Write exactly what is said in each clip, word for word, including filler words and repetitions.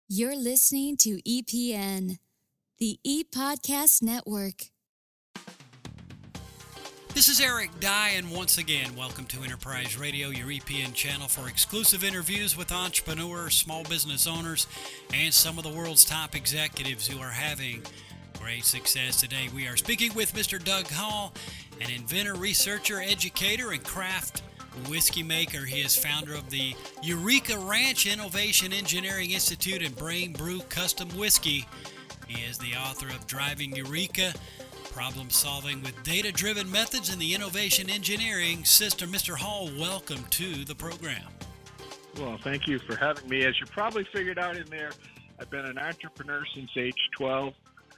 You're listening to E P N, the E-Podcast Network. This is Eric Dye, and once again, welcome to Enterprise Radio, your E P N channel for exclusive interviews with entrepreneurs, small business owners, and some of the world's top executives who are having great success today. We are speaking with Mister Doug Hall, an inventor, researcher, educator, and craft whiskey maker. He is founder of the Eureka Ranch Innovation Engineering Institute and Brain Brew Custom Whiskey. He is the author of Driving Eureka, Problem Solving with Data-Driven Methods in the Innovation Engineering System. Mister Hall, welcome to the program. Well, thank you for having me. As you probably figured out in there, I've been an entrepreneur since age twelve.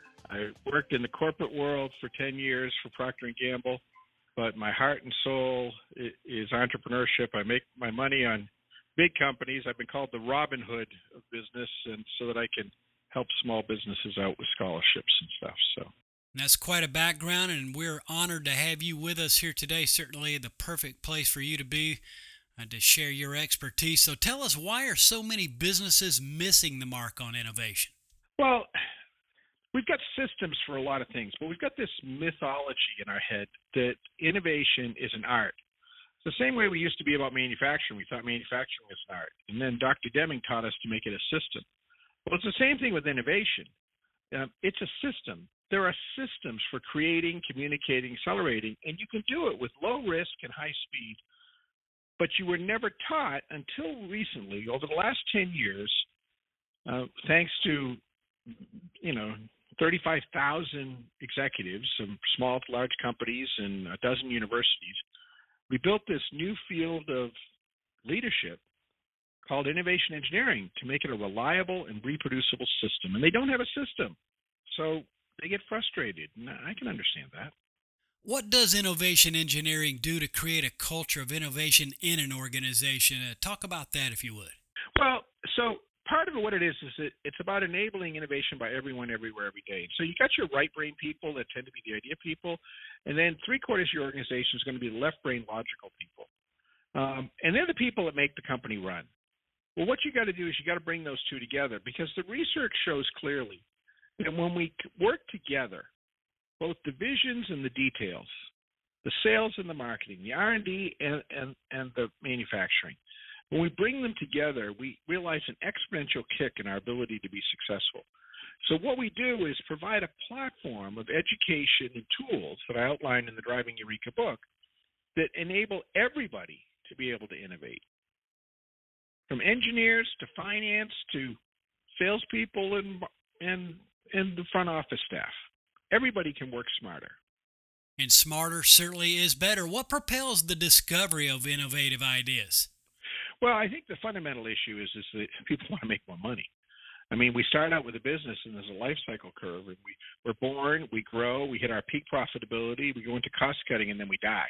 I worked in the corporate world for ten years for Procter and Gamble, but my heart and soul is entrepreneurship. I make my money on big companies. I've been called the Robin Hood of business, and so that I can help small businesses out with scholarships and stuff. So that's quite a background, and we're honored to have you with us here today. Certainly the perfect place for you to be and to share your expertise. So tell us, why are so many businesses missing the mark on innovation? Well, we've got systems for a lot of things, but we've got this mythology in our head that innovation is an art. It's the same way we used to be about manufacturing. We thought manufacturing was an art. And then Doctor Deming taught us to make it a system. Well, it's the same thing with innovation. Um, it's a system. There are systems for creating, communicating, accelerating, and you can do it with low risk and high speed. But you were never taught until recently, over the last ten years, uh, thanks to, you know, thirty-five thousand executives from small to large companies and a dozen universities, we built this new field of leadership called innovation engineering to make it a reliable and reproducible system. And they don't have a system, so they get frustrated. And I can understand that. What does innovation engineering do to create a culture of innovation in an organization? Uh, talk about that, if you would. Well, so part of what it is is that it's about enabling innovation by everyone, everywhere, every day. So you got your right brain people that tend to be the idea people, and then three quarters of your organization is going to be the left brain logical people. Um, and they're the people that make the company run. Well, what you got to do is you got to bring those two together, because the research shows clearly that when we work together, both the visions and the details, the sales and the marketing, the R and D and, and, and the manufacturing, when we bring them together, we realize an exponential kick in our ability to be successful. So what we do is provide a platform of education and tools that I outline in the Driving Eureka book that enable everybody to be able to innovate, from engineers to finance to salespeople and and and the front office staff. Everybody can work smarter. And smarter certainly is better. What propels the discovery of innovative ideas? Well, I think the fundamental issue is, is that people want to make more money. I mean, we start out with a business and there's a life cycle curve, and we, we're born, we grow, we hit our peak profitability, we go into cost cutting, and then we die.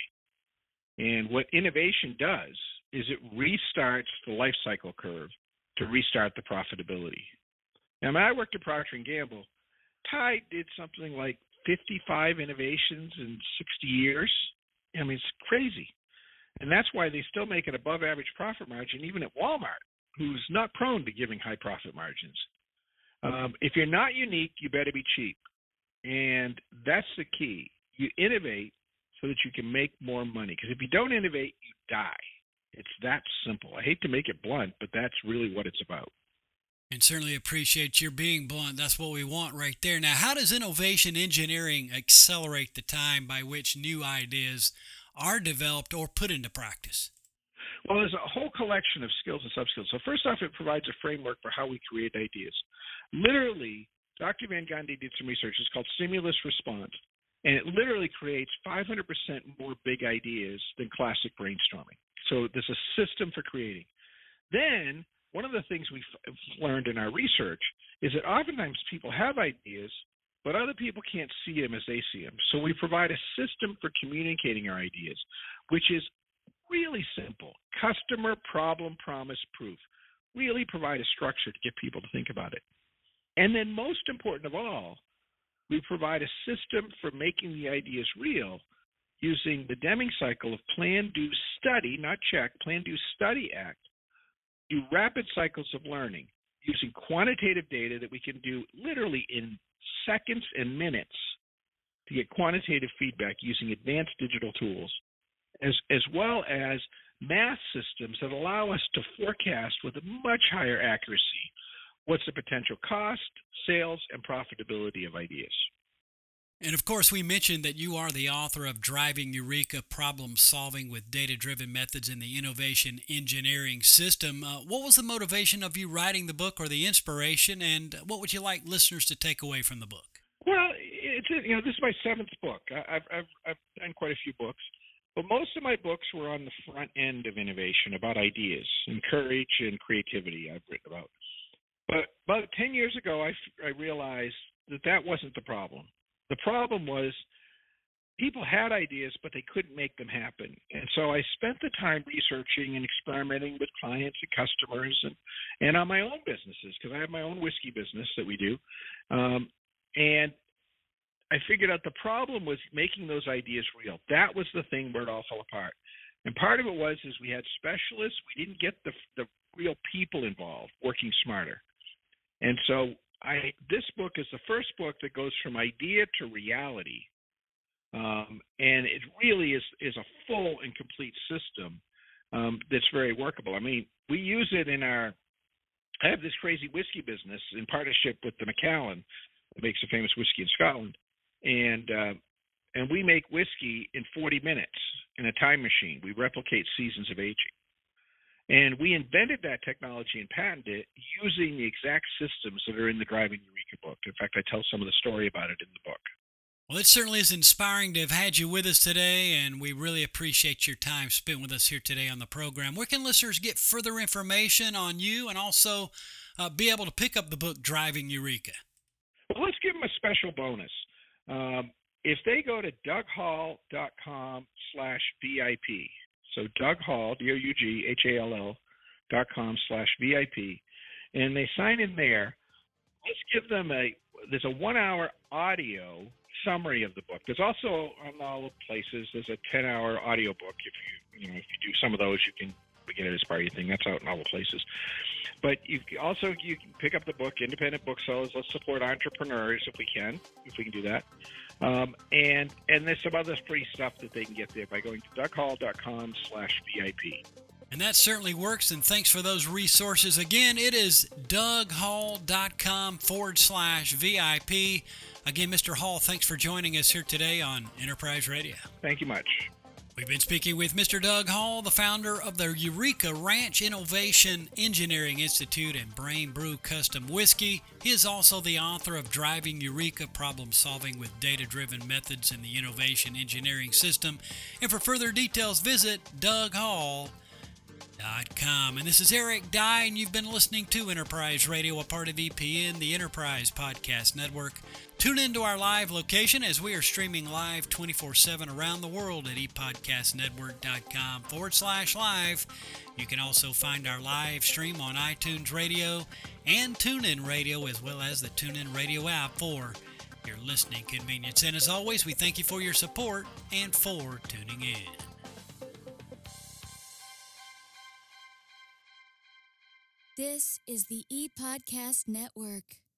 And what innovation does is it restarts the life cycle curve to restart the profitability. Now, when I worked at Procter and Gamble, Tide did something like fifty-five innovations in sixty years. I mean, it's crazy. And that's why they still make an above average profit margin, even at Walmart, who's not prone to giving high profit margins. Um, if you're not unique, you better be cheap. And that's the key. You innovate so that you can make more money. Because if you don't innovate, you die. It's that simple. I hate to make it blunt, but that's really what it's about. And certainly appreciate your being blunt. That's what we want right there. Now, how does innovation engineering accelerate the time by which new ideas are developed or put into practice? Well, there's a whole collection of skills and sub-skills. So first off, it provides a framework for how we create ideas. Literally, Doctor Van Gundy did some research. It's called stimulus response. And it literally creates five hundred percent more big ideas than classic brainstorming. So there's a system for creating. Then, one of the things we've learned in our research is that oftentimes people have ideas, but other people can't see them as they see them. So we provide a system for communicating our ideas, which is really simple. Customer problem promise proof. Really provide a structure to get people to think about it. And then most important of all, we provide a system for making the ideas real using the Deming cycle of plan, do, study, not check, plan, do, study, act. Do rapid cycles of learning. using quantitative data that we can do literally in seconds and minutes to get quantitative feedback using advanced digital tools, as, as well as math systems that allow us to forecast with a much higher accuracy what's the potential cost, sales, and profitability of ideas. And of course, we mentioned that you are the author of Driving Eureka, Problem Solving with Data-Driven Methods in the Innovation Engineering System. Uh, what was the motivation of you writing the book, or the inspiration, and what would you like listeners to take away from the book? Well, it's you know this is my seventh book. I've I've I've done quite a few books, but most of my books were on the front end of innovation, about ideas and courage and creativity. I've written about. But about ten years ago, I I realized that that wasn't the problem. The problem was people had ideas, but they couldn't make them happen. And so I spent the time researching and experimenting with clients and customers, and, and on my own businesses, because I have my own whiskey business that we do. Um, and I figured out the problem was making those ideas real. That was the thing where it all fell apart. And part of it was is we had specialists. We didn't get the the real people involved working smarter. And so I, this book is the first book that goes from idea to reality, um, and it really is, is a full and complete system um, that's very workable. I mean, we use it in our – I have this crazy whiskey business in partnership with the Macallan, that makes a famous whiskey in Scotland, and uh, and we make whiskey in forty minutes in a time machine. We replicate seasons of aging. And we invented that technology and patented it using the exact systems that are in the Driving Eureka book. In fact, I tell some of the story about it in the book. Well, it certainly is inspiring to have had you with us today, and we really appreciate your time spent with us here today on the program. Where can listeners get further information on you and also uh, be able to pick up the book Driving Eureka? Well, let's give them a special bonus. Um, if they go to doug hall dot com slash V I P, so Doug Hall, D O U G H A L L dot com slash V I P, and they sign in there, let's give them a, there's a one-hour audio summary of the book. There's also, on all the places, there's a ten-hour audio book. If you, you know, if you do some of those, you can get it as part of your thing. That's out in all the places. But you also, you can pick up the book, independent booksellers. Let's support entrepreneurs if we can, if we can do that. Um, and and there's some other free stuff that they can get there by going to doug hall dot com slash V I P. And that certainly works, and thanks for those resources. Again, it is doug hall dot com forward slash V I P. Again, Mister Hall, thanks for joining us here today on Enterprise Radio. Thank you much. We've been speaking with Mister Doug Hall, the founder of the Eureka Ranch Innovation Engineering Institute and Brain Brew Custom Whiskey. He is also the author of Driving Eureka, Problem Solving with Data-Driven Methods in the Innovation Engineering System. And for further details, visit doug hall dot com. And this is Eric Dye, and you've been listening to Enterprise Radio, a part of E P N, the Enterprise Podcast Network. Tune into our live location as we are streaming live twenty-four seven around the world at epodcastnetwork.com forward slash live. You can also find our live stream on iTunes Radio and TuneIn Radio, as well as the TuneIn Radio app for your listening convenience. And as always, we thank you for your support and for tuning in. This is the ePodcast Network.